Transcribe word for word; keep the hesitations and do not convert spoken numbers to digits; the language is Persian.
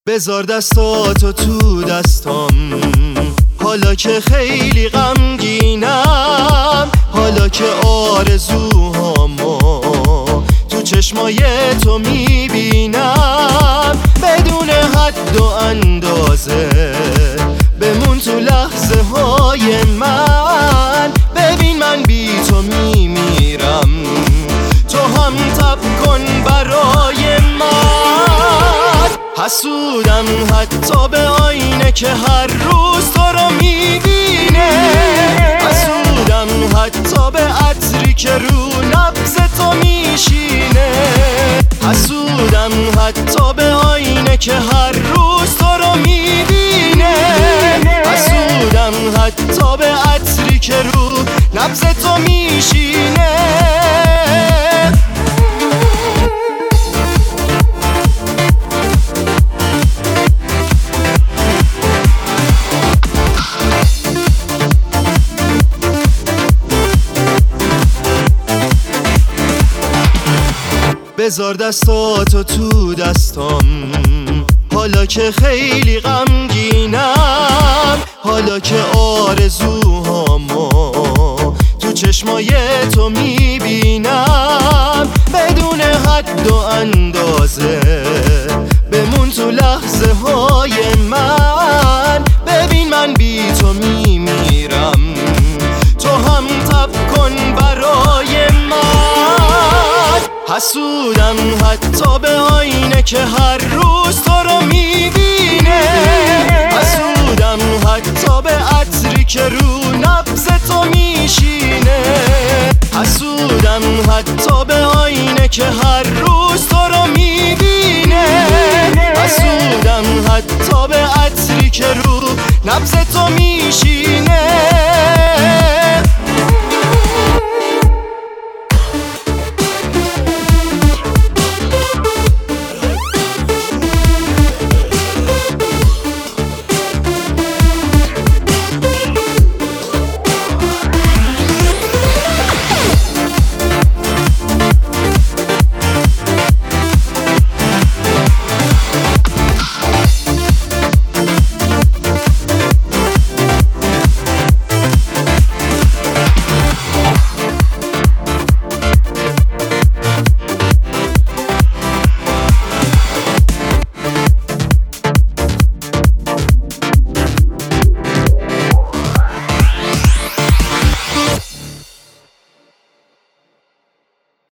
بذار دستاتو تو دستام، حالا که خیلی غمگینم، حالا که آرزوهامو تو چشمای تو میبینم. بدون حد و اندازه بمون تو لحظه های من. ببین من بی تو میمیرم، تو هم تب کن برای من. حسودم حتی به آینه که هر روز تو رو میبینه، حسودم حتی به عطری که رو نبض تو میشینه، حسودم حتی به آینه که هر روز تو رو میبینه، حسودم حتی به عطری که رو نبض تو میشینه. بذار دستاتو تو دستام، حالا که خیلی غمگینم، حالا که آرزوهامو تو چشمای تو میبینم. بدون حد و اندازه بمون تو لحظه های من. ببین من بی تو میمیرم، تو هم تب کن برای من. حسودم حتی به آینه که هر روز تو رو میبینه، حسودم حتی به عطری که رو نبض تو میشینه، حسودم حتی به آینه که هر روز تو رو میبینه، حسودم حتی به عطری که رو نبض تو میشینه.